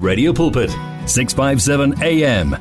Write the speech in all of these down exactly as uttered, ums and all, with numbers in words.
Radio Pulpit, six fifty-seven A M.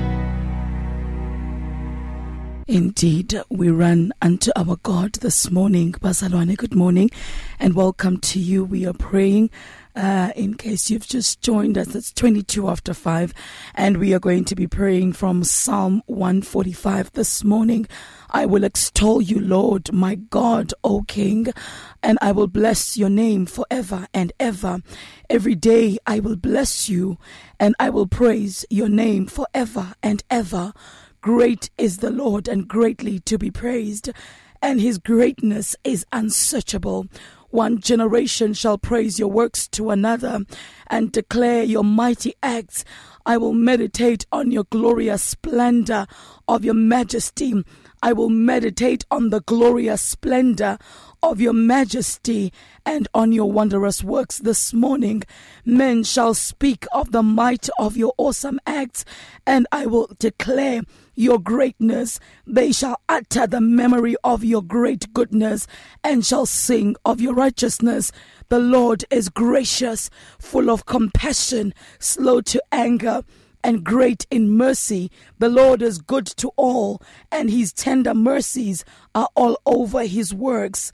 Indeed, we run unto our God this morning. Bazalwane, good morning and welcome to you. We are praying. Uh, in case you've just joined us, it's twenty-two after five, and we are going to be praying from Psalm one forty-five this morning. I will extol you, Lord, my God, O King, and I will bless your name forever and ever. Every day I will bless you, and I will praise your name forever and ever. Great is the Lord and greatly to be praised, and his greatness is unsearchable. One generation shall praise your works to another and declare your mighty acts. I will meditate on your glorious splendor of your majesty. I will meditate on the glorious splendor of your majesty and on your wondrous works this morning. Men shall speak of the might of your awesome acts, and I will declare your greatness. They shall utter the memory of your great goodness and shall sing of your righteousness. The Lord is gracious, full of compassion, slow to anger, and great in mercy. The Lord is good to all, and his tender mercies are all over his works.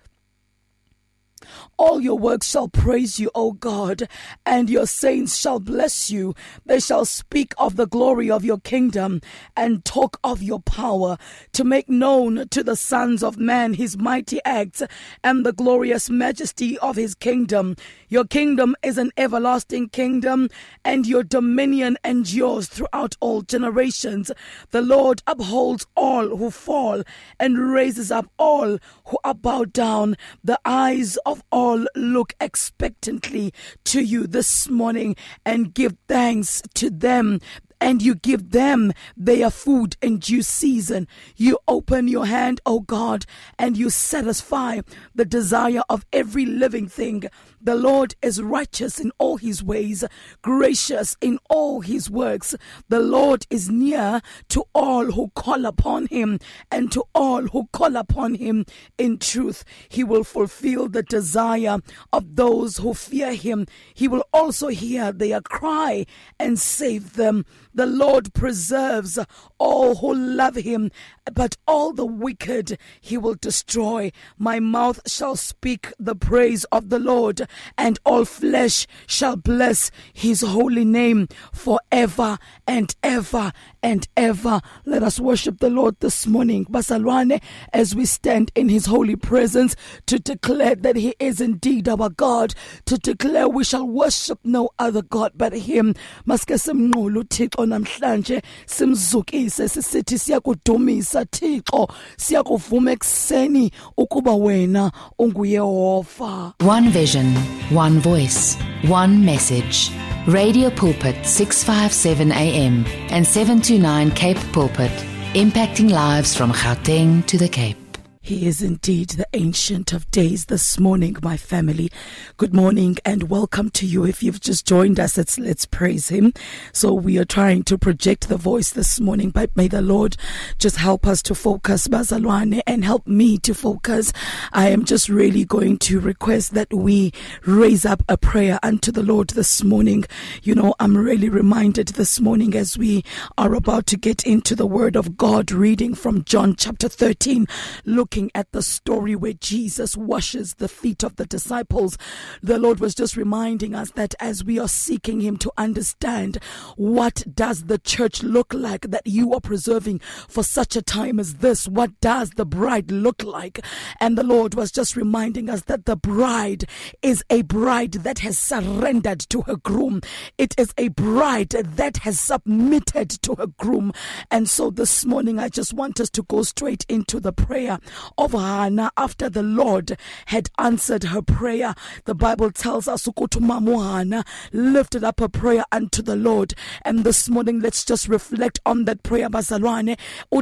All your works shall praise you, O God, and your saints shall bless you. They shall speak of the glory of your kingdom and talk of your power, to make known to the sons of man his mighty acts and the glorious majesty of his kingdom. Your kingdom is an everlasting kingdom, and your dominion endures throughout all generations. The Lord upholds all who fall and raises up all who are bowed down. The eyes of all look expectantly to you this morning and give thanks to them. And you give them their food in due season. You open your hand, O God, and you satisfy the desire of every living thing. The Lord is righteous in all his ways, gracious in all his works. The Lord is near to all who call upon him, and to all who call upon him in truth. He will fulfill the desire of those who fear him. He will also hear their cry and save them. The Lord preserves all who love him, but all the wicked he will destroy. My mouth shall speak the praise of the Lord, and all flesh shall bless his holy name forever and ever and ever. Let us worship the Lord this morning, Bazalwane, as we stand in his holy presence to declare that he is indeed our God, to declare we shall worship no other God but him. Maske simnqulu Thixo namhlanje, simzukise sisithi siyakudumisa Thixo, siyakuvuma ekseni ukuba wena unguYehova. One vision, one voice, one message. Radio Pulpit six fifty-seven A M and seven to nine Cape Pulpit, impacting lives from Gauteng to the Cape. He is indeed the Ancient of Days this morning, my family. Good morning and welcome to you. If you've just joined us, it's Let's Praise Him. So we are trying to project the voice this morning, but may the Lord just help us to focus, Bazalwane, and help me to focus. I am just really going to request that we raise up a prayer unto the Lord this morning. You know, I'm really reminded this morning as we are about to get into the Word of God, reading from John chapter thirteen, looking at the story where Jesus washes the feet of the disciples. The Lord was just reminding us that as we are seeking him to understand what does the church look like that you are preserving for such a time as this, what does the bride look like? And the Lord was just reminding us that the bride is a bride that has surrendered to her groom. It is a bride that has submitted to her groom. And so this morning I just want us to go straight into the prayer of Hannah after the Lord had answered her prayer. The Bible tells us Hannah lifted up a prayer unto the Lord. And this morning let's just reflect on that prayer, Bazalwane.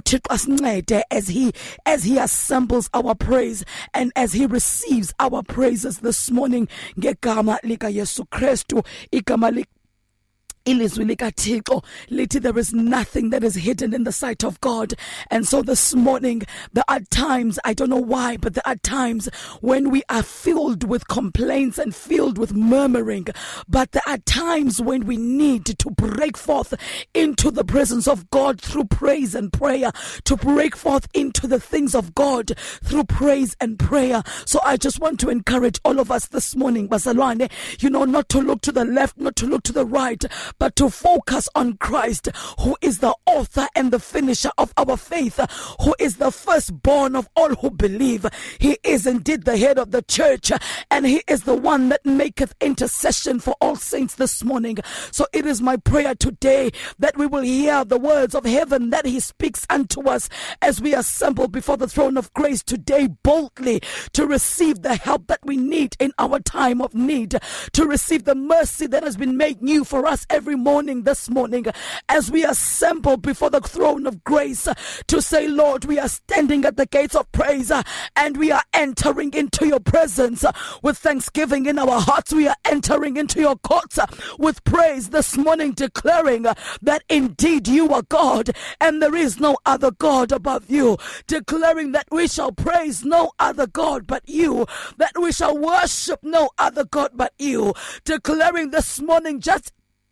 As he as he assembles our praise and as he receives our praises this morning. Ngegama lika Yesu Kristu, igama Ilizwi likaThixo lithi there is nothing that is hidden in the sight of God. And so this morning there are times, I don't know why, but there are times when we are filled with complaints and filled with murmuring, but there are times when we need to break forth into the presence of God through praise and prayer, to break forth into the things of God through praise and prayer. So I just want to encourage all of us this morning, bazalwane, you know, not to look to the left, not to look to the right, but to focus on Christ, who is the author and the finisher of our faith, who is the firstborn of all who believe. He is indeed the head of the church, and he is the one that maketh intercession for all saints this morning. So it is my prayer today that we will hear the words of heaven that he speaks unto us as we assemble before the throne of grace today boldly to receive the help that we need in our time of need, to receive the mercy that has been made new for us every morning this morning as we assemble before the throne of grace to say, Lord, we are standing at the gates of praise and we are entering into your presence with thanksgiving in our hearts. We are entering into your courts with praise this morning, declaring that indeed you are God and there is no other God above you, declaring that we shall praise no other God but you, that we shall worship no other God but you, declaring this morning just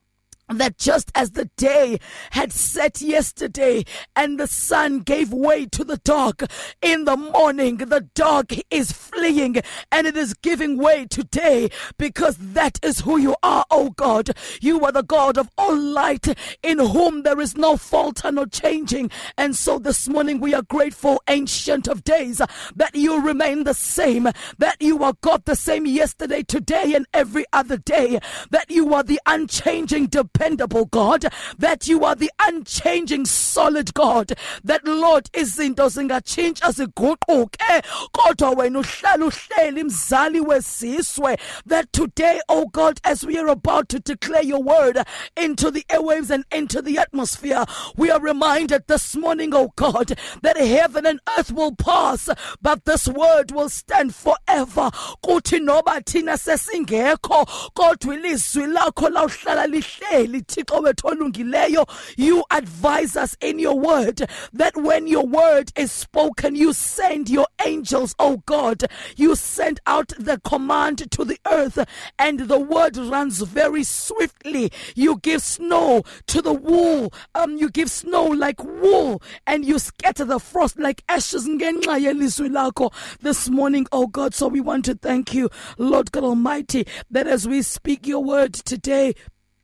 that just as the day had set yesterday and the sun gave way to the dark, in the morning the dark is fleeing and it is giving way today, because that is who you are, oh God. You are the God of all light, in whom there is no fault and no changing. And so this morning we are grateful, Ancient of Days, that you remain the same, that you are God the same yesterday, today and every other day, that you are the unchanging, dependable God, that you are the unchanging, solid God, that Lord izinto zingatshintsha ziguquke kodwa wena uhlala uhleli mzali wesizwe, that today, oh God, as we are about to declare your word into the airwaves and into the atmosphere, we are reminded this morning, oh God, that heaven and earth will pass but this word will stand forever. Kuthi noba thina sesingekho kodwa ilizwi lakho lawuhlala lihleli. Thixo wethu olungileyo, you advise us in your word that when your word is spoken, you send your angels, oh God, you send out the command to the earth and the word runs very swiftly. You give snow to the wool, um, you give snow like wool, and you scatter the frost like ashes ngenxa yelizwi lakho this morning, oh God. So we want to thank you, Lord God Almighty, that as we speak your word today,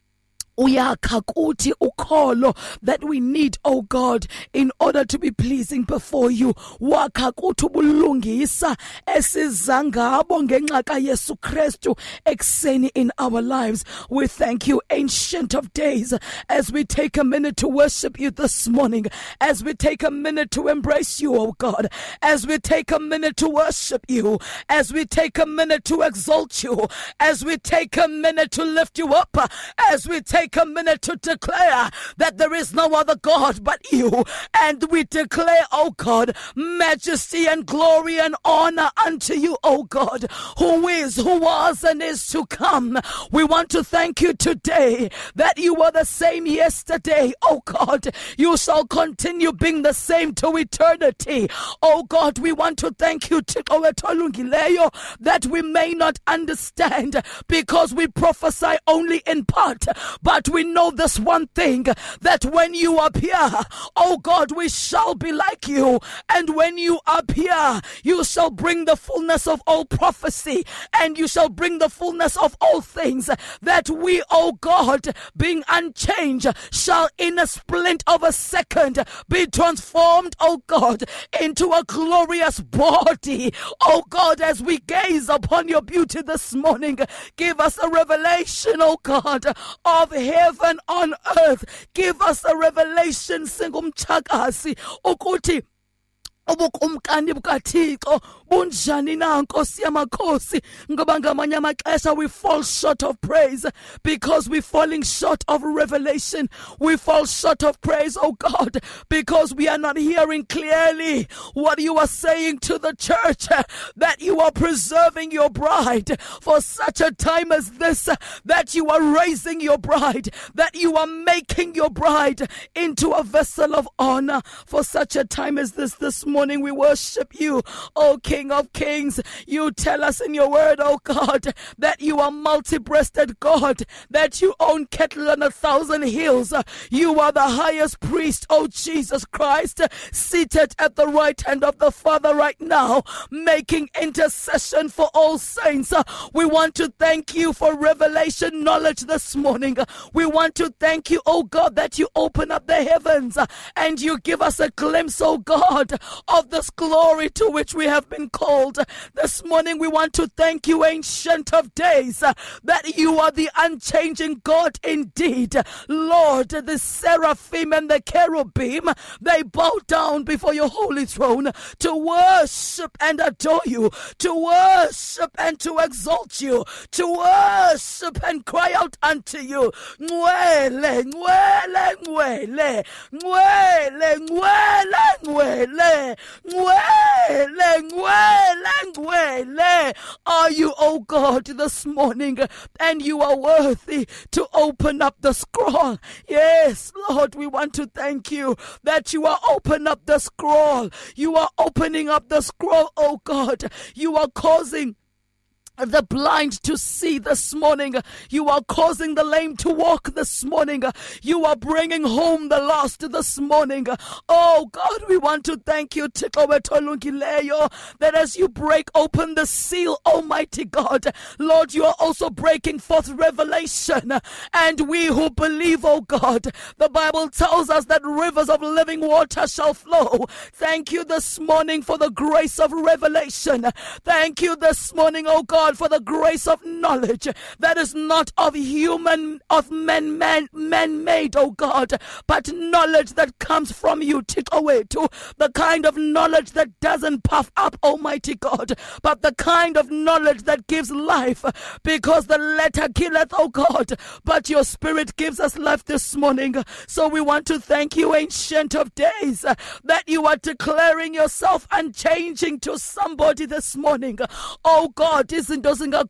uyakha kuthi ukholo that we need, oh God, in order to be pleasing before you. Wakha kuthi ubulungisa esizangabo ngenxa kaYesu Kristu ekseni in our lives. We thank you, Ancient of Days, as we take a minute to worship you this morning, as we take a minute to embrace you, oh God, as we take a minute to worship you, as we take a minute to exalt you, as we take a minute to lift you up, as we take a minute to declare that there is no other God but you. And we declare, oh God, majesty and glory and honor unto you, oh God, who is, who was, and is to come. We want to thank you today that you were the same yesterday, oh God. You shall continue being the same to eternity. Oh God, we want to thank you that we may not understand because we prophesy only in part, but we know this one thing, that when you appear, oh God, we shall be like you. And when you appear, you shall bring the fullness of all prophecy, and you shall bring the fullness of all things, that we, oh God, being unchanged, shall in a splint of a second be transformed, oh God, into a glorious body. Oh God, as we gaze upon your beauty this morning, give us a revelation, oh God, of heaven on earth. Give us a revelation, singumchakasi, ukuthi ubukumkani bukaThixo bunjani na Nkosi yamakhosi, ngoba ngamanye amaxesha we fall short of praise because we're falling short of revelation. We fall short of praise, oh God, because we are not hearing clearly what you are saying to the church, that you are preserving your bride for such a time as this, that you are raising your bride, that you are making your bride into a vessel of honor for such a time as this. This morning we worship you, O King of Kings. You tell us in your word, oh God, that you are multi-breasted God, that you own cattle on a thousand hills. You are the highest priest, oh Jesus Christ, seated at the right hand of the Father right now, making intercession for all saints. We want to thank you for revelation knowledge this morning. We want to thank you, oh God, that you open up the heavens and you give us a glimpse, oh God, of this glory to which we have been called. This morning we want to thank you, Ancient of Days, that you are the unchanging God indeed. Lord, the seraphim and the cherubim, they bow down before your holy throne to worship and adore you, to worship and to exalt you, to worship and cry out unto you. Nwele, nwele, nwele, nwele, nwele, nwele, nwele, nwele, nwele. Are you, oh God, this morning, and you are worthy to open up the scroll. Yes, Lord, we want to thank you that you are opening up the scroll. You are opening up the scroll, oh God. You are causing the blind to see this morning. You are causing the lame to walk this morning. You are bringing home the lost this morning. Oh God, we want to thank you, that as you break open the seal, Almighty God, Lord, you are also breaking forth revelation. And we who believe, oh God, the Bible tells us that rivers of living water shall flow. Thank you this morning for the grace of revelation. Thank you this morning, oh God, for the grace of knowledge that is not of human, of men, man, man-made, oh God, but knowledge that comes from you. Take away to the kind of knowledge that doesn't puff up, Almighty God, but the kind of knowledge that gives life, because the letter killeth, oh God, but your spirit gives us life this morning. So we want to thank you, Ancient of Days, that you are declaring yourself unchanging to somebody this morning. Oh God, isn't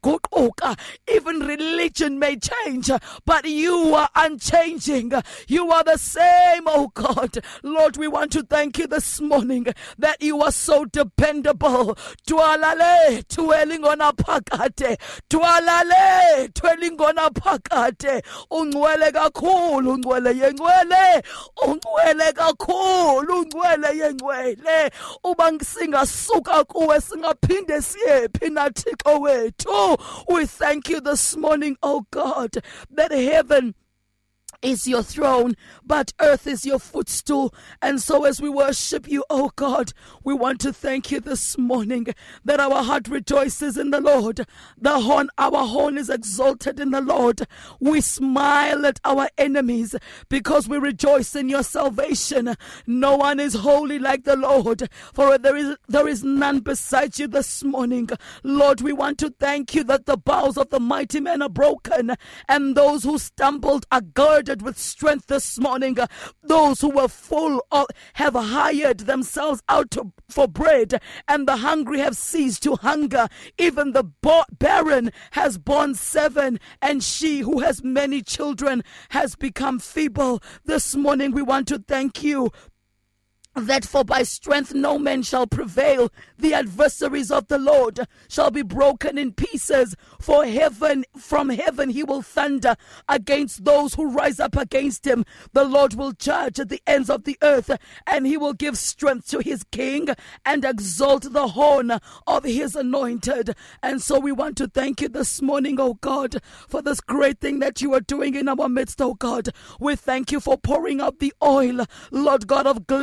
even religion may change, but you are unchanging. You are the same, oh God. Lord, we want to thank you this morning that you are so dependable. Tualale tuelingona pakate, tualale tuelingona pakate. Ungwele kakhulu, ungwele yengwele, ungwele kakhulu, ungwele yengwele. Ubang singa suka kuwe singaphinde siyephi nathi kowe. Oh, we thank you this morning, oh God, that heaven is your throne, but earth is your footstool. And so as we worship you, oh God, we want to thank you this morning that our heart rejoices in the Lord. The horn, our horn is exalted in the Lord. We smile at our enemies because we rejoice in your salvation. No one is holy like the Lord, for there is there is none beside you this morning. Lord, we want to thank you that the bows of the mighty men are broken, and those who stumbled are girded with strength this morning. Those who were full of, have hired themselves out to, for bread, and the hungry have ceased to hunger. Even the bo- barren has borne seven, and she who has many children has become feeble. This morning we want to thank you that for by strength no man shall prevail. The adversaries of the Lord shall be broken in pieces. For heaven, from heaven he will thunder against those who rise up against him. The Lord will judge at the ends of the earth, and he will give strength to his king and exalt the horn of his anointed. And so we want to thank you this morning, oh God, for this great thing that you are doing in our midst, oh God. We thank you for pouring out the oil, Lord God of gladness,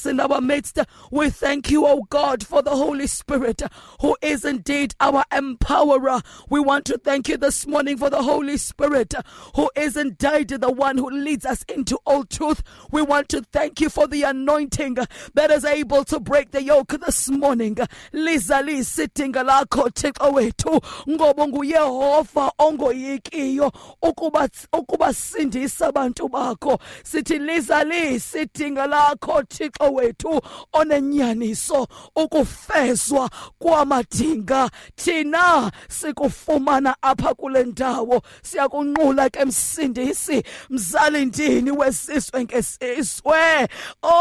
in our midst. We thank you, oh God, for the Holy Spirit, who is indeed our empowerer. We want to thank you this morning for the Holy Spirit, who is indeed the one who leads us into all truth. We want to thank you for the anointing that is able to break the yoke this morning. Liza sitting lakho Thixo wethu, ngoba nguYehova ongoyikiyo ukuba ukuba sindisa abantu bakho. Sithi liza sitting lakho Thixo wethu onenyaniso ukufezwa kwamadinga. Thina sikufumana apha kule ndawo, siyakunqula ke msindisi, mzali ndini wesizwe ngesizwe.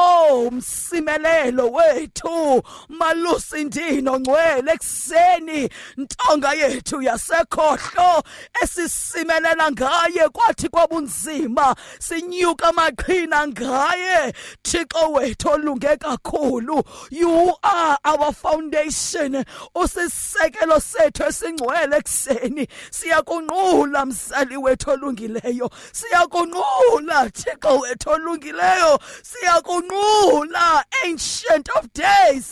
Oh msimelelo wethu, malusi ndino ngcwele ekseni, ntonga yethu yasekhohlo esisimelela ngaye kwathi kwabunzima, sinyuka maqhina ngaye. Thixo wethu olunge kakhulu, you are our foundation, usisekelo sethu esingcwele ekseni. Siyakunqula mzali wethu olungileyo, siyakunqula Thixo wethu olungileyo, siyakunqula Ancient of Days.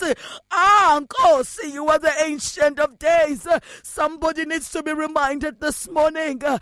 Ah Nkosi, you are the Ancient of Days. Somebody needs to be reminded this morning uh,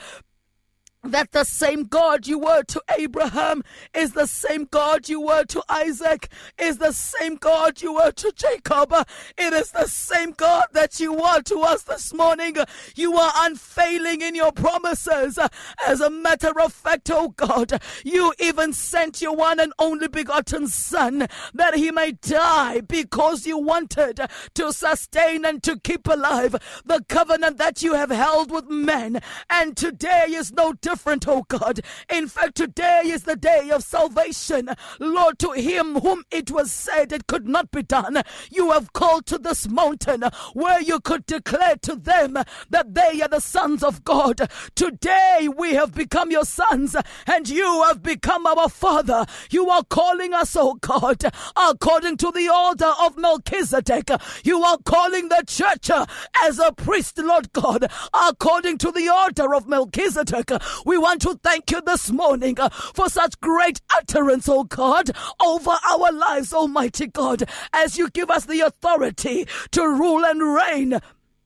that the same God you were to Abraham is the same God you were to Isaac, is the same God you were to Jacob. It is the same God that you are to us this morning. You are unfailing in your promises. As a matter of fact, oh God, you even sent your one and only begotten Son that he may die because you wanted to sustain and to keep alive the covenant that you have held with men. And today is no different. Different, oh God. In fact, today is the day of salvation. Lord, to him whom it was said it could not be done, you have called to this mountain where you could declare to them that they are the sons of God. Today we have become your sons and you have become our Father. You are calling us, oh God, according to the order of Melchizedek. You are calling the church as a priest, Lord God, according to the order of Melchizedek. We want to thank you this morning uh, for such great utterance, oh God, over our lives, Almighty God, as you give us the authority to rule and reign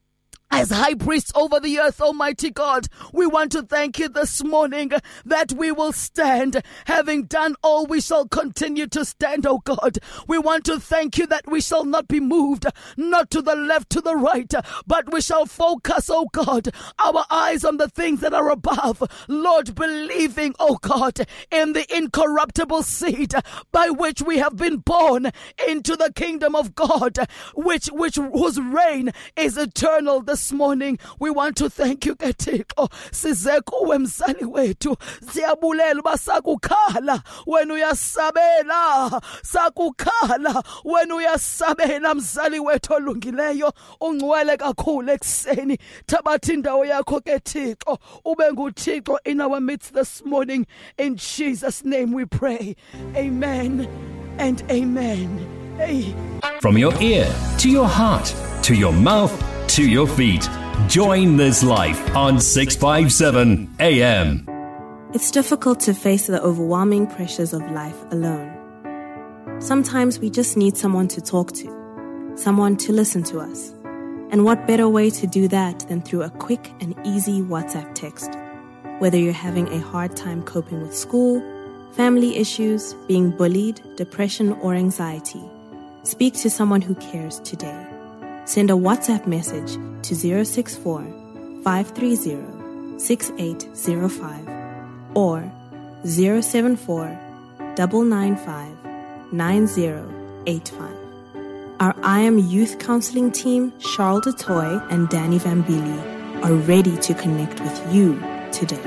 as high priests over the earth, Almighty God. We want to thank you this morning that we will stand. Having done all, we shall continue to stand, oh God. We want to thank you that we shall not be moved, not to the left, to the right, but we shall focus, oh God, our eyes on the things that are above. Lord, believing, oh God, in the incorruptible seed by which we have been born into the kingdom of God, which, which whose reign is eternal. The This morning we want to thank you Thixo, size kuwe mzali wethu, siyabulela basakukhala wena uyasabela, sakukhala wena uyasabela mzali wethu olungileyo, ungcwele kakhulu ekseni. Thabatha indawo yakho ke Thixo, ube nguThixo in our midst this morning. In Jesus' name we pray. Amen and amen. Hey. From your ear to your heart to your mouth to your feet. Join this life on six fifty-seven A M. It's difficult to face the overwhelming pressures of life alone. Sometimes we just need someone to talk to, someone to listen to us. And what better way to do that than through a quick and easy WhatsApp text? Whether you're having a hard time coping with school, family issues, being bullied, depression, or anxiety, speak to someone who cares today. Send a WhatsApp message to zero six four, five three zero, six eight zero five or zero seven four, nine nine five, nine zero eight five. Our I Am Youth Counseling team, Charles DeToy and Danny Vambili, are ready to connect with you today.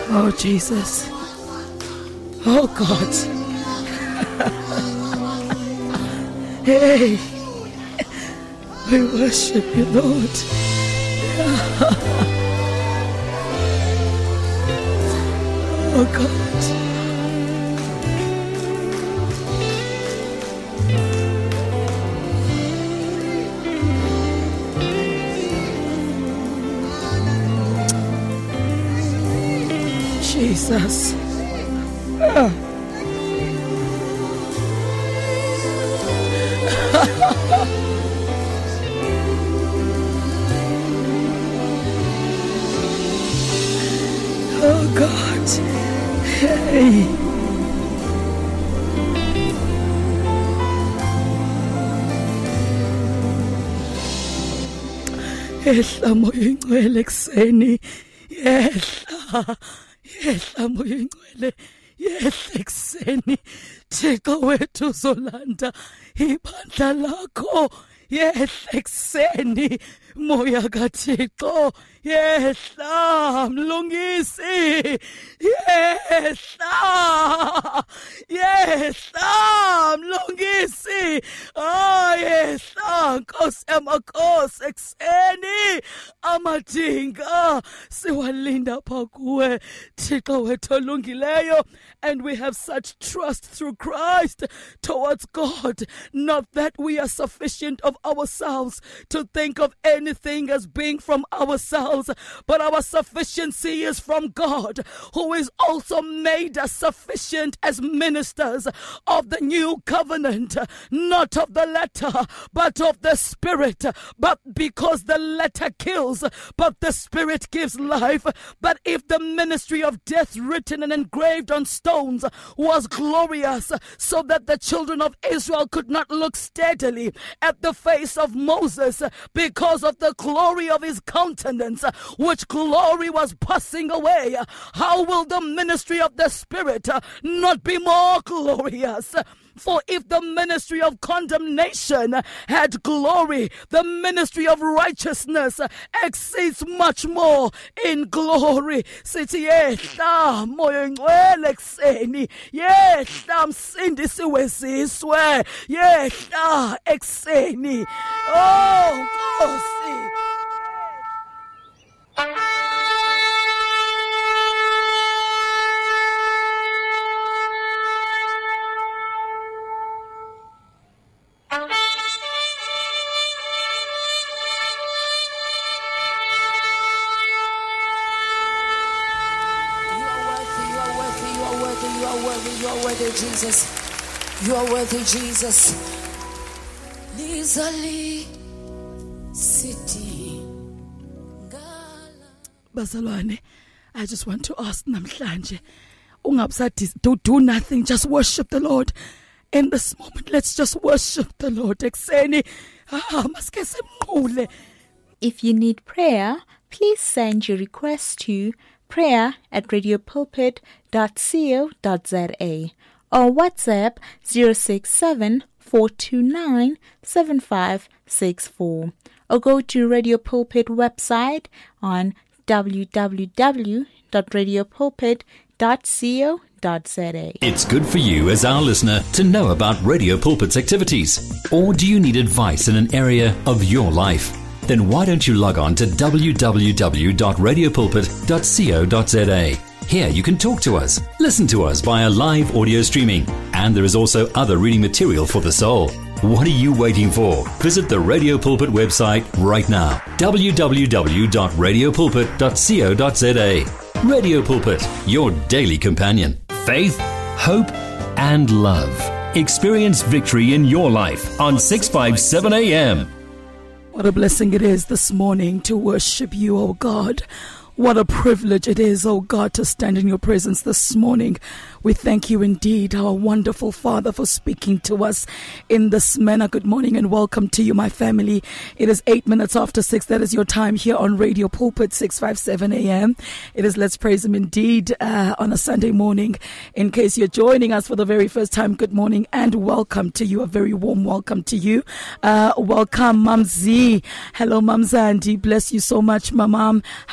Oh, Jesus. Oh, God. Hey, we worship you, Lord. Oh, God. Jesus. Ah. Oh God. Hey. Yehla moya ingcwele ekseni. Yehla. Yehla moya ingcwele. Yehla ekseni. Thixo wethu uzolanda ibandla lakho. Yehla ekseni. Moya kaThixo. Yehla mlungisi. Yehla. Yehla mlungisi. Oh yehla Nkosi yamakhosi ekseni. Amadinga siwalinda pha kuwe Thixo wethu olungileyo. And we have such trust through Christ towards God, not that we are sufficient of ourselves to think of anything as being from ourselves, but our sufficiency is from God, who is also made us sufficient as ministers of the new covenant, not of the letter, but of the Spirit. But because the letter kills, but the Spirit gives life. But if the ministry of death written and engraved on stones was glorious, so that the children of Israel could not look steadily at the face of Moses because of the glory of his countenance, which glory was passing away, how will the ministry of the Spirit not be more glorious? For if the ministry of condemnation had glory, the ministry of righteousness exceeds much more in glory. Sithi yehla moya ngcwele ekseni, yehla msindisi wezizwe, yehla ekseni. Oh Nkosi. Jesus, you are worthy, Jesus. Nizali city. Bazalwane, I just want to ask namhlanje, ungabusadi do do nothing, just worship the Lord. In this moment, let's just worship the Lord. Ekseni, ah, maske simqule. If you need prayer, please send your request to prayer at radio pulpit dot co dot za or WhatsApp zero six seven, four two nine, seven five six four, or go to Radio Pulpit website on w w w dot radio pulpit dot co dot za. It's good for you as our listener to know about Radio Pulpit's activities. Or do you need advice in an area of your life? Then why don't you log on to w w w dot radio pulpit dot co dot za. Here you can talk to us, listen to us via live audio streaming, and there is also other reading material for the soul. What are you waiting for? Visit the Radio Pulpit website right now, w w w dot radio pulpit dot co dot za. Radio Pulpit, your daily companion. Faith, hope, and love. Experience victory in your life on six fifty-seven A M. What a blessing it is this morning to worship you, oh God. What a privilege it is, oh God, to stand in your presence this morning. We thank you indeed, our wonderful Father, for speaking to us in this manner. Good morning and welcome to you, my family. It is eight minutes after six. That is your time here on Radio Pulpit, six fifty-seven A M. It is Let's Praise Him indeed uh, on a Sunday morning. In case you're joining us for the very first time, good morning and welcome to you. A very warm welcome to you. Uh, welcome, Mamzi. Hello, Mamzandi. Bless you so much, Mamam. Hello, Sister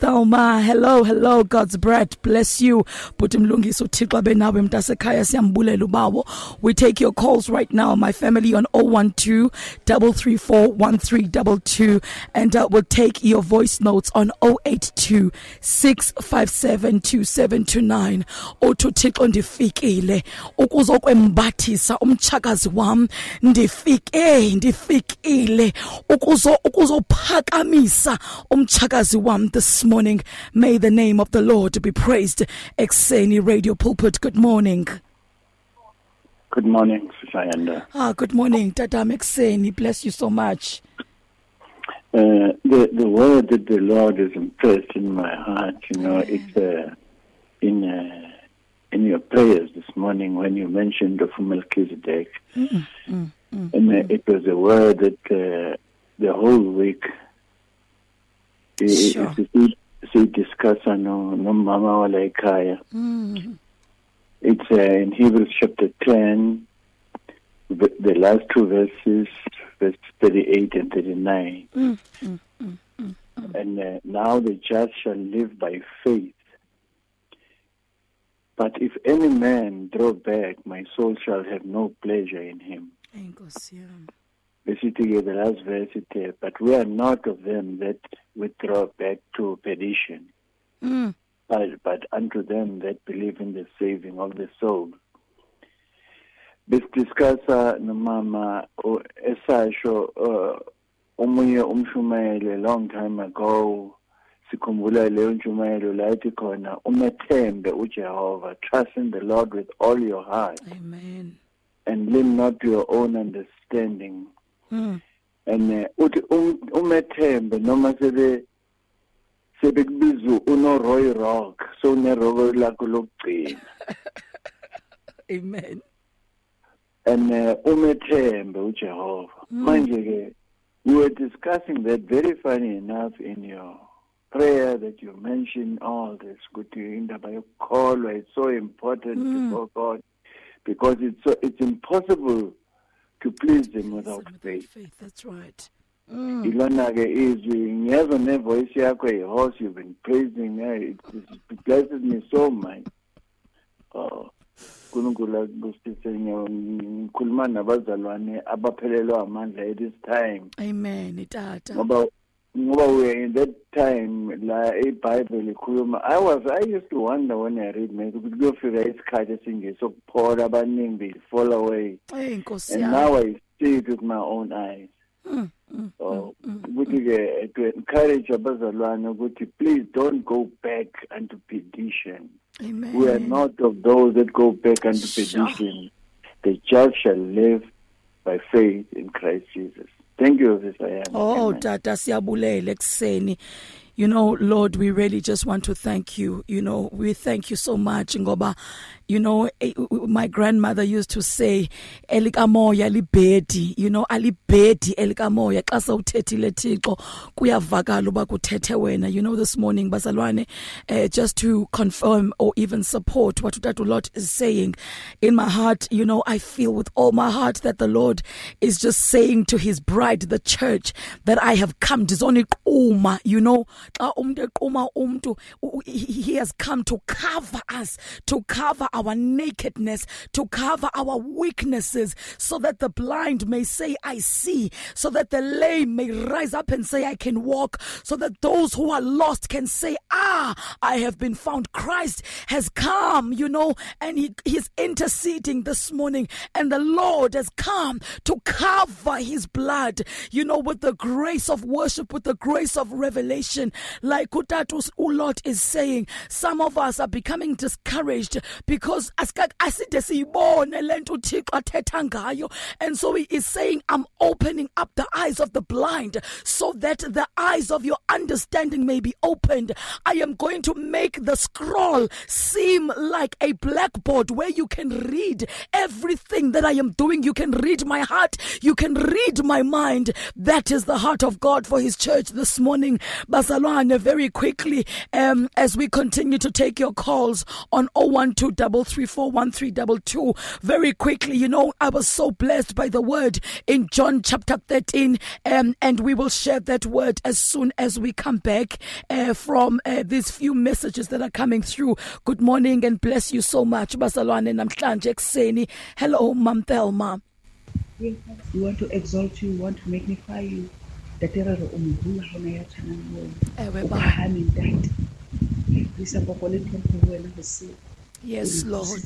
Thelma, hello, hello, God's bread, bless you. Butimlungiso Tikla Benawe Mtasekaya Siambulela Ubawo. We take your calls right now, my family, on zero one two, three three four, one three two two, and uh, we'll take your voice notes on zero eight two, six five seven, two seven two nine. Oto Tiklo ndifikile ukuzokwembathisa umchakazi wam, ndifike ndifikile ukuzo ukuzophakamisa umchakazi wam this morning. May the name of the Lord be praised. Ekseni Radio Pulpit, good morning. Good morning, Sisayanda. Ah, good morning, Tata Ekseni. Bless you so much. Uh, the the word that the Lord has impressed in my heart, you know, it's uh, in uh, in your prayers this morning when you mentioned of Melchizedek, mm, mm, mm, and uh, it was a word that uh, the whole week. Sure. Si discussa no no mama wala ekhaya. Mm. It's uh, in Hebrews chapter ten, the, the last two verses, verse thirty-eight and thirty-nine. Mm, mm, mm, mm, mm. And uh, now the just shall live by faith. But if any man draw back, my soul shall have no pleasure in him. Basically, the last verse it uh, but we are not of them that withdraw back to perdition, mm. but, but unto them that believe in the saving of the soul. This discussa nomama esasho omunye umshumayeli a long time ago. Sikhumbula leyo ntshumayelo lathi khona umethembe uJehova, trust in the Lord with all your heart. Amen. And lean not to your own understanding. Mm. And uthi umethembe noma sebe sebekubiza uno Roy Rock so ne rogo lakho lokugcina. Amen. And umethembe uJehova. Manje ke we were discussing that very funny enough in your prayer that you mentioned all this good indaba yokukholwa. It's so important mm. before God because it's so, it's impossible to please them without faith. faith. That's right. Ilona ke izwi ngiyezwa ne voice yakho ehouse you've been praising her. It, it blesses me so much. Oh, kuNkulunkulu kusise ngikhuluma nabazalwane abaphelelwa amandla at this time. Amen, tata. Ngoba ngoba we in that time la iBible ikhuluma. I was I used to wonder when I read maybe kuyofika isikhathi esingesokuphola abaningi they fall away. Hey, Nkosi. And now I see it with my own eyes. Mm, mm, so ukuthi ke to encourage abazalwane ukuthi please don't go back unto perdition. Amen. We are not of those that go back unto Sure. perdition. The just shall live by faith in Christ Jesus. Thank you, Sister. Oh, Tata siyabulele ekseni. You know, Lord, we really just want to thank you. You know, we thank you so much. Ngoba, you know, my grandmother used to say, elikamoya libedi, you know, alibedi elikamoya. Xa uthethile Thixo kuyavakala uba kuthethe wena. You know, this morning, bazalwane, uh, just to confirm or even support what Utatu Lord is saying in my heart, you know, I feel with all my heart that the Lord is just saying to his bride, the church, that I have come. Dizoni uma, you know, he has come to cover us, to cover our nakedness, to cover our weaknesses, so that the blind may say, I see, so that the lame may rise up and say, I can walk, so that those who are lost can say, ah, I have been found. Christ has come, you know, and he he's interceding this morning, and the Lord has come to cover his blood, you know, with the grace of worship, with the grace of revelation. Like Utatu Lord is saying, some of us are becoming discouraged because and so he is saying, I'm opening up the eyes of the blind so that the eyes of your understanding may be opened. I am going to make the scroll seem like a blackboard where you can read everything that I am doing. You can read my heart. You can read my mind. That is the heart of God for his church this morning. Basal Bazalwane, very quickly, um, as we continue to take your calls on oh one two three three four one three two two. Very quickly, you know, I was so blessed by the word in John chapter thirteen, um, and we will share that word as soon as we come back uh, from uh, these few messages that are coming through. Good morning and bless you so much, Bazalwane namhlanje ekseni. Hello, Mam Thelma. We want to exalt you, we want to magnify you. Ewe yes, Lord.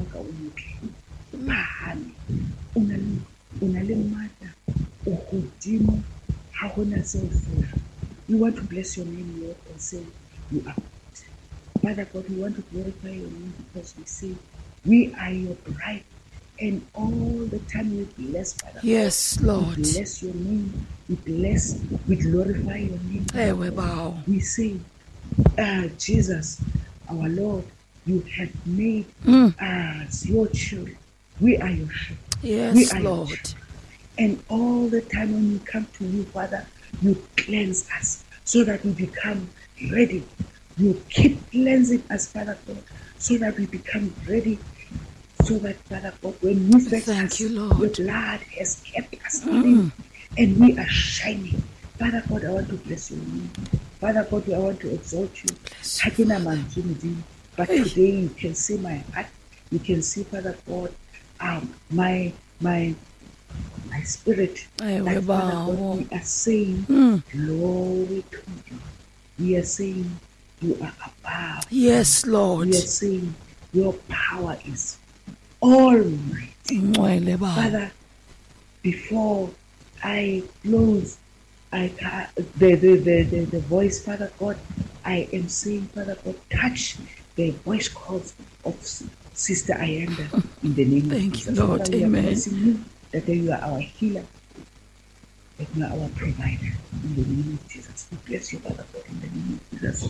We want to bless your name, Lord, and say you are good. Father God, we want to glorify your name because we say we are your bride. And all the time we bless, Father. Yes, Lord. We bless your name. We bless, we glorify your name. Hey, we bow. We say, uh, Jesus, our Lord, you have made mm. us your children. We are your children. Yes, we are Lord. Your and all the time when we come to you, Father, you cleanse us so that we become ready. You keep cleansing us, Father God, so that we become ready. So that, Father God, when you fetch us, you, Lord. Your blood has kept us mm. clean, and we are shining. Father God, I want to bless your name. Father God, I want to exalt you. you but hey. Today you can see my heart. You can see, Father God, um, my my my spirit. Hey, that, Father God, we are saying, mm. glory to you. We are saying, you are above. Yes, Lord. We are saying, your power is Almighty. Father, before I close I the, the, the, the, the voice, Father God, I am saying, Father God, touch the voice calls of Sister Ayanda in the name Thank of Jesus. You, Lord. Father, Amen. We are blessing you, that you are our healer, that you are our provider in the name of Jesus. We bless you, Father God, in the name of Jesus.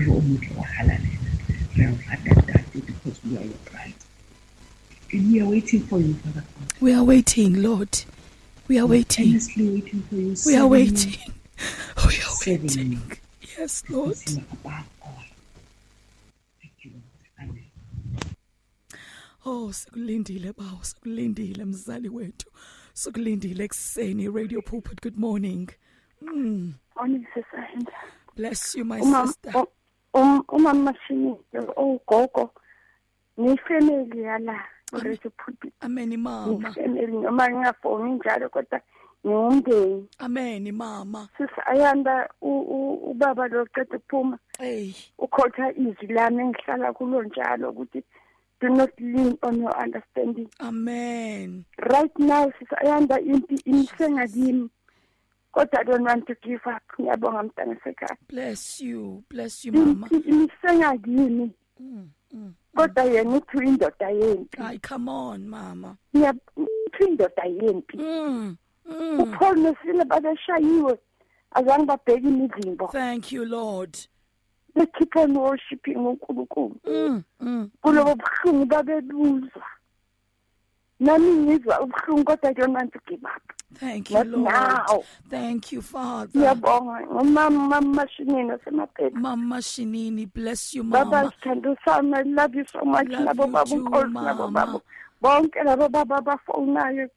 Because we are your bride. And we are waiting for you, Father God. We are waiting, Lord. We are we waiting. Earnestly waiting for you. We are waiting. We are Seven waiting. You. Yes, Lord. You are above all. Thank you, Lord. Amen. Oh, sikulindile bawo, sikulindile mzali wethu. Sikulindile ekseni Radio Pulpit. Good morning. Mm. Morning, Sister. Bless you, my Uma, sister. Um, uma mashini, oh gogo, ni family yala. Amen, mama. Family, noma ngafoni njalo kodwa ngumndeni. Amen, mama. Sisi Ayanda ubaba lo qeda ukuphuma. Hey. Ukhotha izwi lami engihlala kulo njalo ukuthi do not lean on your understanding. Amen. Right now, Sisi Ayanda impi imsenga kimi. Kodwa I don't want to give up. Ngiyabonga mntana sekhaya. Bless you. Bless you, mama. Imsenga kimi. Mm. Mm. Kodwa yena uthi indoda yempi. Ay, come on, mama. Yeah, uthi indoda yempi. Mm. Mm. Upaul nosile babeshayiwe azange babheke imizimbo. Thank you, Lord. They keep on worshiping uNkulunkulu. Mm. Mm. Kulobo buhlungu babebuzwa. Nami ngizwa ubuhlungu kodwa I don't want to give up. Thank you, Lord. Now. Thank you, Father. Ngiyabonga ngomama Mashinini wasemaphepha. Mama Shinini, bless you, Mama. Baba sithanda usama, I love you so much. Labo baba uNkosi nabo baba. Bonke labo baba bafonayo.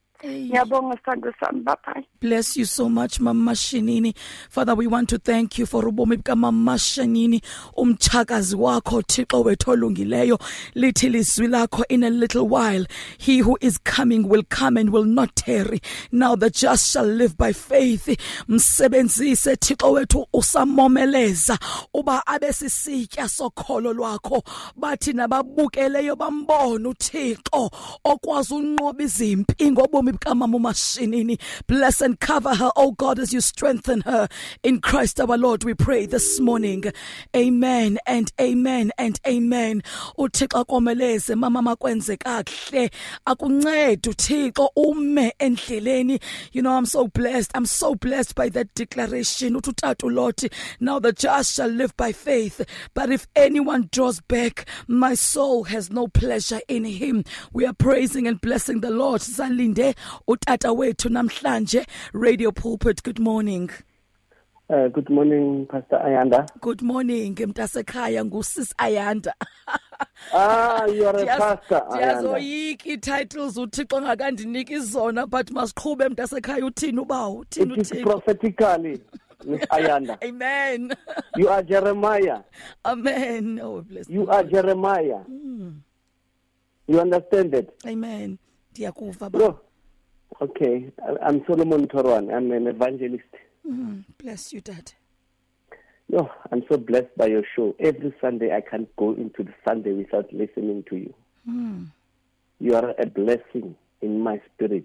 Bless you so much, Mama Shinini. Father, we want to thank you for ubomi buka Mama Shinini, umchakazi wakho Thixo wethu olungileyo. Lithi lizwi lakho, in a little while he who is coming will come and will not tarry. Now the just shall live by faith. Msebenzise Thixo wethu usamomeleza uba abesisitya sokholo lwakho, bathi nababukeleyo bambona uThixo okwazi unqoba izimpi ngobomi. Bless and cover her, oh God, as you strengthen her in Christ our Lord, we pray this morning. Amen and amen and amen. Uthixo komeleze mama makwenze kahle akuncede uthixo ume endleleni. You know, I'm so blessed. I'm so blessed by that declaration. Ututatu Lord, now the just shall live by faith, but if anyone draws back, my soul has no pleasure in him. We are praising and blessing the Lord. Zalinde utata wethu namhlanje Radio Pulpit. Good morning. Uh, good morning, Pastor Ayanda. Good morning, mtasekhaya ngusis Ayanda. Ah, you are a pastor, Ayanda. Ndiyazoyika titles uThixo ngakandiniki zona, but masiqhube mtasekhaya uthini ubawo, uthini uthini. It is prophetically, Miss Ayanda. Amen. You are Jeremiah. Amen. Oh, bless you are Jeremiah. Mm. You understand it? Amen. Ndiyakuva ba. No. Okay, I'm Solomon Torwan. I'm an evangelist. Mm, bless you, Dad. No, I'm so blessed by your show. Every Sunday I can't go into the Sunday without listening to you. Mm. You are a blessing in my spirit.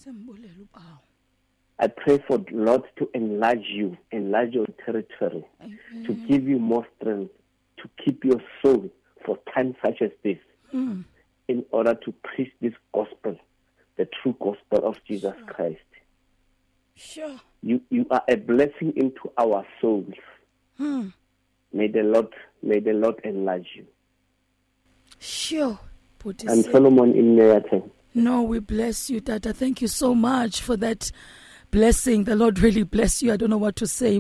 I pray for Lord to enlarge you, enlarge your territory, mm-hmm. to give you more strength, to keep your soul for times such as this, mm. in order to preach this gospel, the true gospel of Jesus sure. Christ. Sure. You you are a blessing into our souls. Hmm. May the Lord may the Lord enlarge you. Sure. And Solomon in Meyaten. No, we bless you, Tata. Thank you so much for that blessing. The Lord really bless you. I don't know what to say.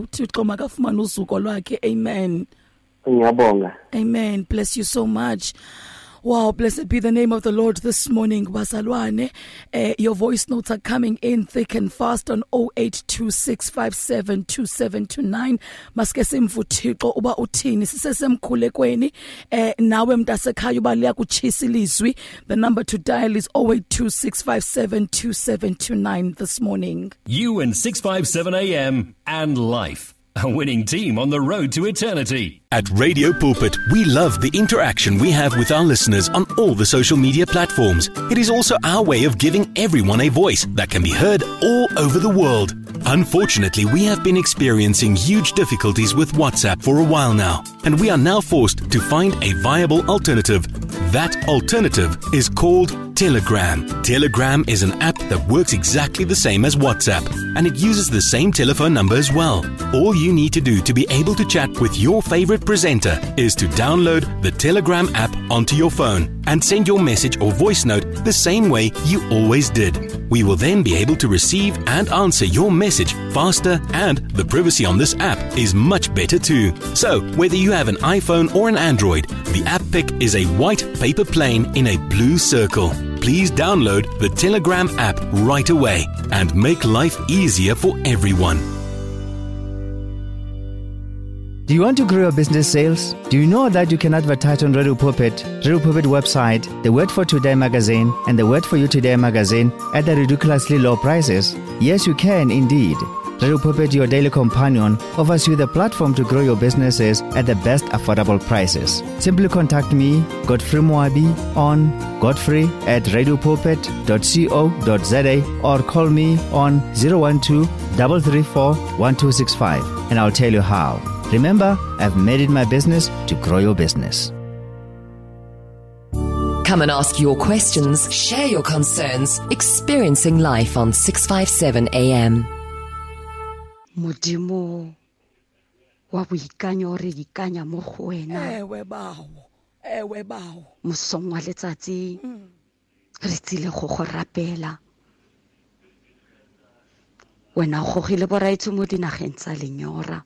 Amen. Amen. Bless you so much. Wow, blessed be the name of the Lord this morning, Bazalwane. Uh, your voice notes are coming in thick and fast on oh eight two six five seven two seven two nine. Maske simvuthixo uba uthini sisesemkhulekweni eh nawe mntasekhaya uba liyakuchisa ilizwi. The number to dial is oh eight two six five seven two seven two nine this morning. You and six fifty-seven A M and life. A winning team on the road to eternity. At Radio Pulpit, we love the interaction we have with our listeners on all the social media platforms. It is also our way of giving everyone a voice that can be heard all over the world. Unfortunately, we have been experiencing huge difficulties with WhatsApp for a while now, and we are now forced to find a viable alternative. That alternative is called Telegram. Telegram is an app that works exactly the same as WhatsApp, and it uses the same telephone number as well. All you need to do to be able to chat with your favorite presenter is to download the Telegram app onto your phone and send your message or voice note the same way you always did. We will then be able to receive and answer your message faster, and the privacy on this app is much better too. So, whether you have an iPhone or an Android, the app pic is a white paper plane in a blue circle. Please download the Telegram app right away and make life easier for everyone. Do you want to grow your business sales? Do you know that you can advertise on Radio Pulpit, Radio Pulpit website, the Word for Today magazine, and the Word for You Today magazine at the ridiculously low prices? Yes, you can indeed. Radio Pulpit, your daily companion, offers you the platform to grow your businesses at the best affordable prices. Simply contact me, Godfrey Moabi, on godfrey at radio pulpit dot co dot za or call me on zero one two, three three four, one two six five and I'll tell you how. Remember, I've made it my business to grow your business. Come and ask your questions, share your concerns, experiencing life on six fifty-seven A M. Modimo wa boikanyo re ikanya mo go wena ewe bawo ewe bawo mosong wa letsatsi re tsile go go rapela wena go gile boraitse mo dinageng tsa lenyora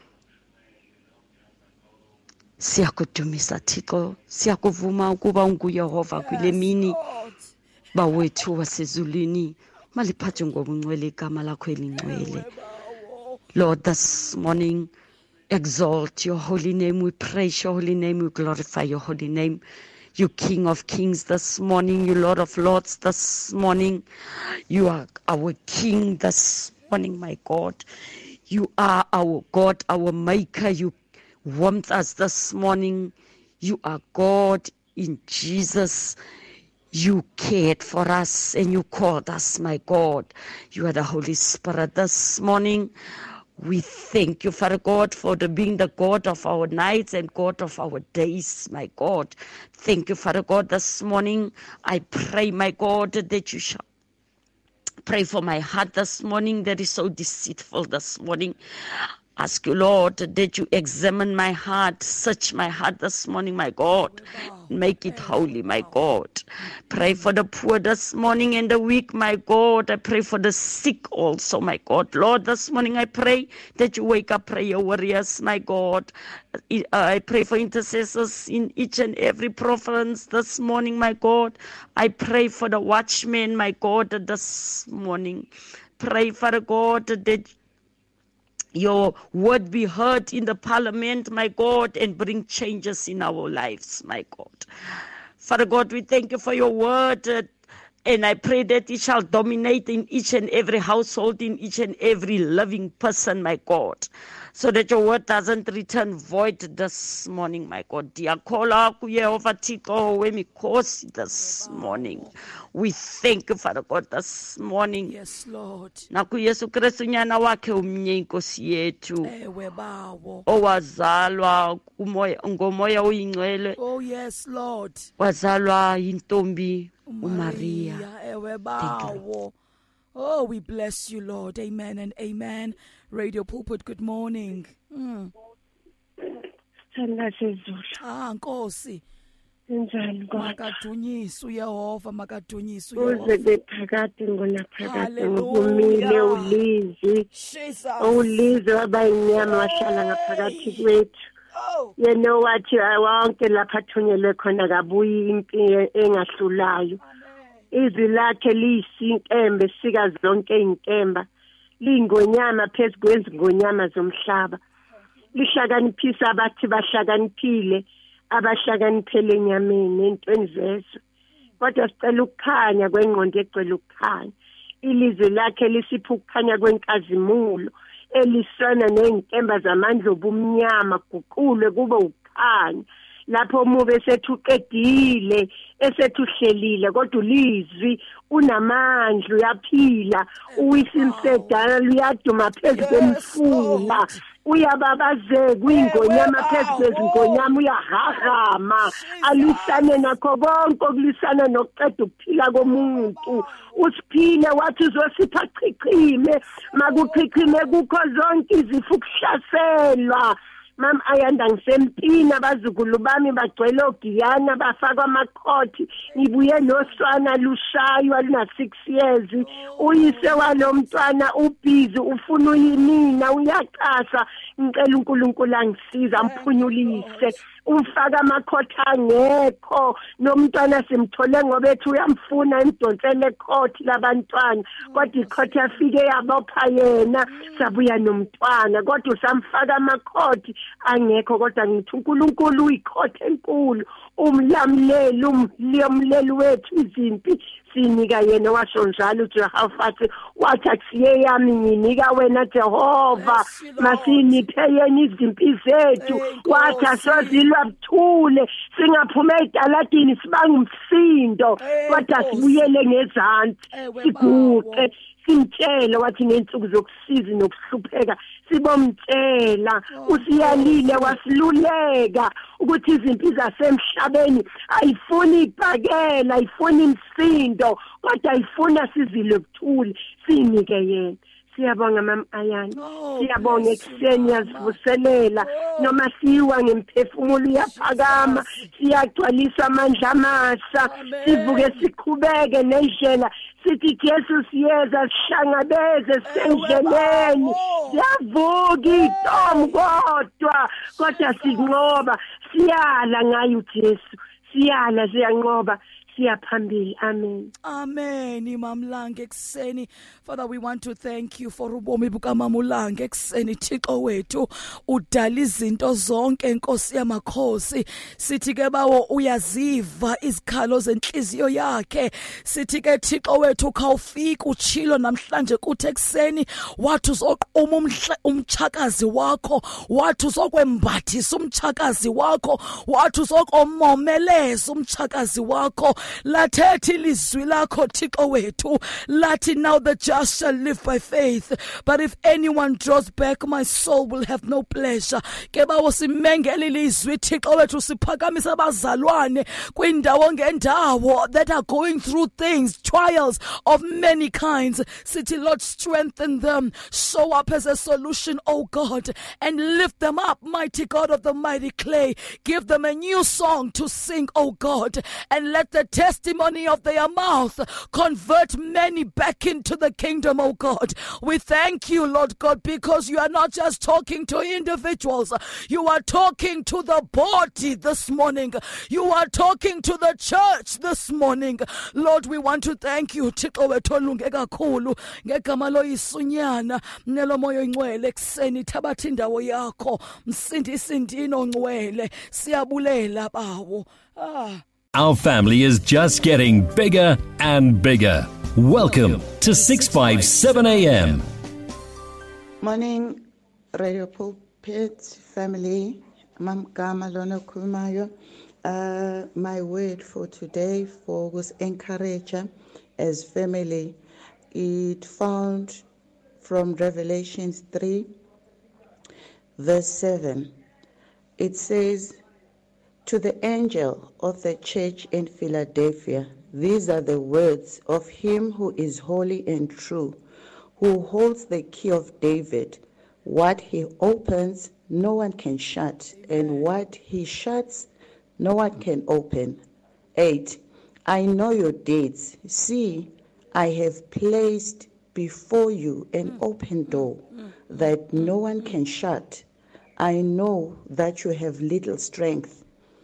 siyakutumisa Thixo siyakuvuma ukuba unguYehova kule mini bawethu wasezulwini maliphathe ngobungcwele igama lakho elingcwele. Lord, this morning, exalt your holy name. We praise your holy name. We glorify your holy name. You King of Kings this morning. You Lord of Lords this morning. You are our King this morning, my God. You are our God, our Maker. You warmed us this morning. You are God in Jesus. You cared for us and you called us, my God. You are the Holy Spirit this morning. We thank you, Father God, for the being the God of our nights and God of our days, my God. Thank you, Father God, this morning. I pray, my God, that you shall pray for my heart this morning that is so deceitful this morning. Ask you, Lord, that you examine my heart, search my heart this morning, my God. Make it holy, my God. Pray for the poor this morning and the weak, my God. I pray for the sick also, my God. Lord, this morning I pray that you wake up prayer warriors, my God. I pray for intercessors in each and every province this morning, my God. I pray for the watchmen, my God, this morning. Pray, Father God, that your word be heard in the parliament, my God, and bring changes in our lives, my God. Father God, we thank you for your word, uh, and I pray that it shall dominate in each and every household, in each and every living person, my God, so that your word doesn't return void this morning, my God. Diakola kuyeova tiko wemikosi this morning. We thank you, Father God, this morning. Yes, Lord. Naku Yesu Kristu nyana wake umnye inkosi yetu. Ewe bawo. Owazalwa kumoya ngomoya uyingcwele. Oh yes, Lord. Wazalwa intombi uMaria. Ewe bawo. Oh, we bless you, Lord. Amen and amen. Radio Pulpit, good morning. Mm. Ah, Nkosi. Njani kodwa makadunyiswe uYehova makadunyiswe uze bephakathi ngona phakathi ngumile ulizi ulizi wabayinyama wahlala ngaphakathi kwethu. You know what, wonke lapha thunyelwe khona kabuyi impilo engahlulayo. Izwi lakhe liyisinkembe sika zonke inkemba, lingonyama phezu kwezingonyama zomhlaba. Lihlakaniphisa abathi bahlakaniphile, abahlakaniphele enyameni entweni zeso. Kodwa sicela ukukhanya kwengqondo egcwele ukukhanya. Ilizwi lakhe lisipha ukukhanya kwenkazimulo elisana nezinkemba zamandla obumnyama guqulwe kube ukukhanya. Lapho mube sethu qedile esethu hlelile kodwa ulizwi unamandla uyaphila uwisimsedala luyaduma phezulu kwemfula uyababaze kwingonyama phezulu kwezingonyama uyahahama alisane nakho konke okulisana nokuqeda ukuphila komuntu. Usiphile wathi uzosipha chichime makuchichime kukho zonke izifo ukuhlaselwa. Mam ayanda ngisempini abazukulu bami bagcwele ogiyana bafaka amakhothi ngibuye noswana lushaywa luna six years uyise walomntwana ubhizi ufuna uyinina uyaqasa ngicela uNkulunkulu angisiza amphunyulise umfaka amakhotha angekho nomntwana simthole ngoba ethi uyamfuna imdonsele ekhothi labantwana kodwa ikhotha afike yabopha yena sabuya nomntwana kodwa usamfaka amakhothi angekho kodwa ngithi uNkulunkulu uyikhotha enkulu umlamleli umlamleli wethu izimpi sinika yena washo njalo uJehova wathi akusiye yami nginika wena Jehova masiniphe yena izimpi zethu wathi asozilwa buthule singaphuma edaladini sibanga umsindo kodwa sibuyele ngezansi siguqe simtshele wathi ngensuku zokusiza nokuhlupheka sibomtshela usiyalile wasiluleka ukuthi izimpi zasemhlabeni ayifuni ibhakela ayifuni imsindo kodwa ayifuna sizile buthule sinike yena. Siyabonga Mama Ayani, siyabonga ekseni yazivuselela noma siwa ngemphefumulo uyaphakama siyagcwalisa amandla amasha sivuke siqhubeke nendlela sithi Jesus yeza sihlangabeze sendleleni siyavuka itomu kodwa kodwa sinqoba siyala ngayo uJesu siyala siyanqoba siyaphambili. Amen. Amen. Imamlanga ekseni. Father, we want to thank you for ubomi bukamamulanga ekseni Thixo wethu udala izinto zonke Nkosi yamakhosi. Sithi ke bawo uyaziva izikhalo zenhliziyo yakhe. Sithi ke Thixo wethu khawufika uchilo namhlanje kuthi ekseni wathi uzoquma umtshakazi wakho, wathi uzokwembathisa umtshakazi wakho, wathi uzokomomeleza umtshakazi wakho. lathethi ilizwi lakho Thixo wethu lathi now the just shall live by faith, but if anyone draws back my soul will have no pleasure. Ke bawo simengele ilizwi Thixo wethu siphakamisa abazalwane kwindawo ngendawo that are going through things, trials of many kinds. City Lord, strengthen them, show up as a solution, oh God, and lift them up, mighty God of the mighty clay. Give them a new song to sing, oh God, and let the testimony of their mouth convert many back into the kingdom, oh God. We thank you, Lord God, because you are not just talking to individuals, you are talking to the body this morning. You are talking to the church this morning. Lord, we want to thank you, Thixo wethu olunge kakhulu, ngegama loyisunyana nelo moya ongcwele ekseni thabatha indawo yakho, msindisi indino ongcwele, siyabulela bawo. Ah. Our family is just getting bigger and bigger. Welcome to six fifty-seven A M. Morning, Radio Pulpit family. Mamgama Lona Kumayo. Uh, my word for today for was encourager as family. It found from Revelations three, verse seven. It says, to the angel of the church in Philadelphia, these are the words of him who is holy and true, who holds the key of David. What he opens, no one can shut, and what he shuts, no one can open. eight. I know your deeds. See, I have placed before you an open door that no one can shut. I know that you have little strength,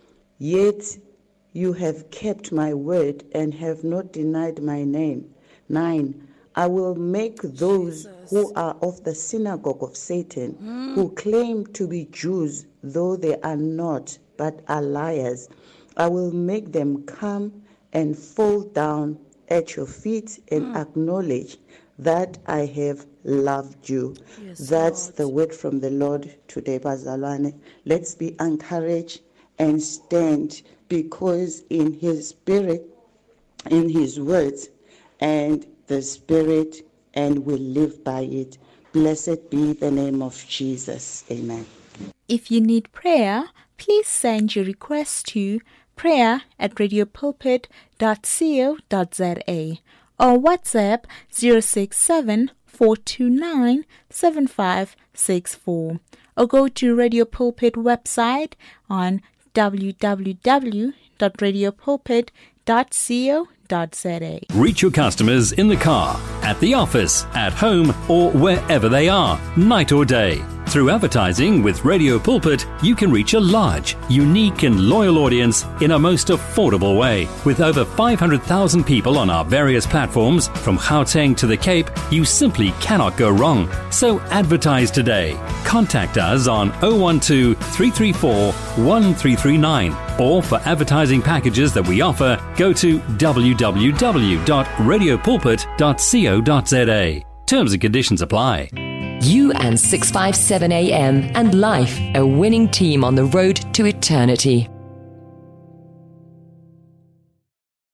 yet you have kept my word and have not denied my name. nine. I will make those Jesus. Who are of the synagogue of Satan, mm. who claim to be Jews, though they are not, but are liars. I will make them come and fall down at your feet and mm. acknowledge that I have loved you. Yes, That's Lord. The word from the Lord today, Bazalwane. Let's be encouraged and stand, because in his spirit, in his words, and the spirit, and will live by it. Blessed be the name of Jesus. Amen. If you need prayer, please send your request to prayer at radio pulpit dot co dot za or WhatsApp zero six seven, four two nine, seven five six four, or go to Radio Pulpit website on w w w dot radio pulpit dot co dot za. Reach your customers in the car, at the office, at home, or wherever they are, night or day. Through advertising with Radio Pulpit, you can reach a large, unique and loyal audience in a most affordable way. With over five hundred thousand people on our various platforms, from Gauteng to the Cape, you simply cannot go wrong. So advertise today. Contact us on zero one two, three three four, one three three nine, or for advertising packages that we offer, go to w w w dot radio pulpit dot co dot za. Terms and conditions apply. You and six fifty-seven A M and life, a winning team on the road to eternity.